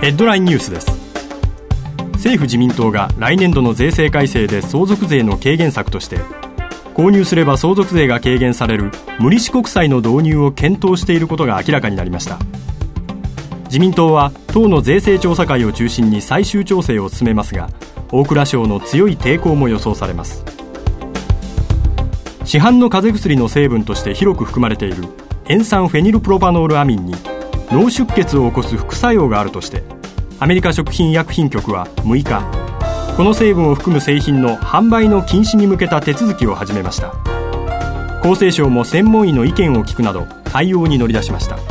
ヘッドラインニュースです。政府自民党が来年度の税制改正で相続税の軽減策として、購入すれば相続税が軽減される無利子国債の導入を検討していることが明らかになりました。自民党は党の税制調査会を中心に最終調整を進めますが、大蔵省の強い抵抗も予想されます。市販の風邪薬の成分として広く含まれている塩酸フェニルプロパノールアミンに脳出血を起こす副作用があるとして、アメリカ食品医薬品局は6日、この成分を含む製品の販売の禁止に向けた手続きを始めました。厚生省も専門医の意見を聞くなど対応に乗り出しました。